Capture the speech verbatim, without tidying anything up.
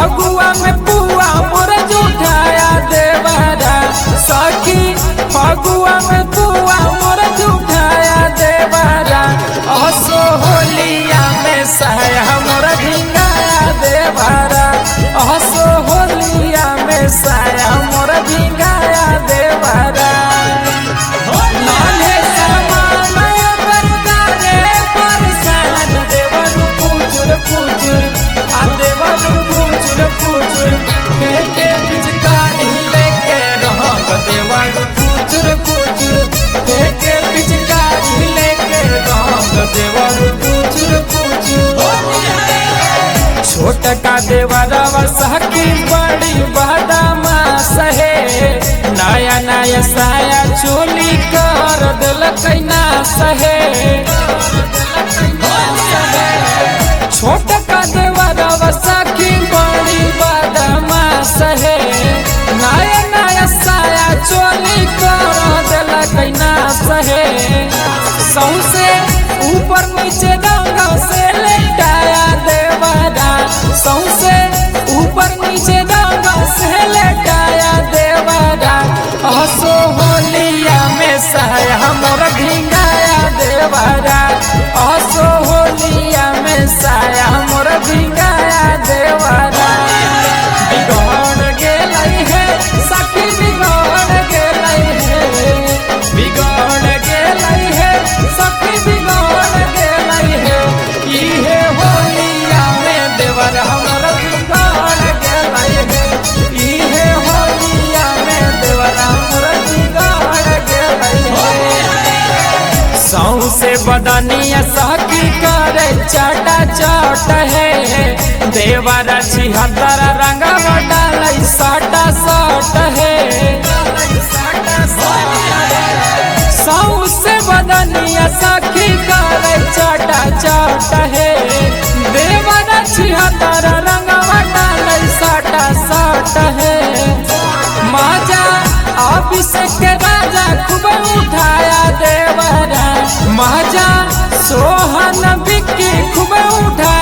फगुआ में पुआ मोर जुठाया देवरा सखी फगुआ में पुआ मोर जुठाया देवरा असो होलिया में साया मोर भिंगाया देवरा असो होलिया में साया मोर भिंगाया देवरा नाले सामान बरकारे परसान देवरु पूछुर पूछुर आ देवरु पूछुर पूछुर के पिचकारी लेके रहब देवरु पूछुर पूछुर के पिचकारी लेके रहब देवरु पूछुर पूछुर छोटका देवरवा सखी बड़ी बदमाश है नया नया साया चोली कर दिलक नाश है छोटका देवरवा सखी बड़ी बदमाश है नया नया साया चोली कर दिलक नाश है सौसे ऊपर नीचे रंगा से लेटाया देवरा सौसे ऊपर नीचे रंगा से लेटाया देवरा हसो होलिया में साया मोर भिंगाया देवरा हसो होलिया में साया मोर भिंगाया देवरा बिगड़ गेलै है सखी बिगड़ गेलै है बिगड़ गेलै है सखी बिगड़ गेलै है इहे होलिया में देवरा हमर बिगड़ गेलै है इहे होलिया में देवरा हमर बिगड़ गेलै है सौसे बदनिया सखी करे चाटा चाट है देवरा छिहत्तर रंगवा डालै साटा साट है सौसे बदनिया सखी करे चाटा चाट है देवरा छिहत्तर रंगवा डालै साटा साट है माजा अभिषेक के राजा खूब उठाया देवरा माजा सोहन बिक्की खूब उठाया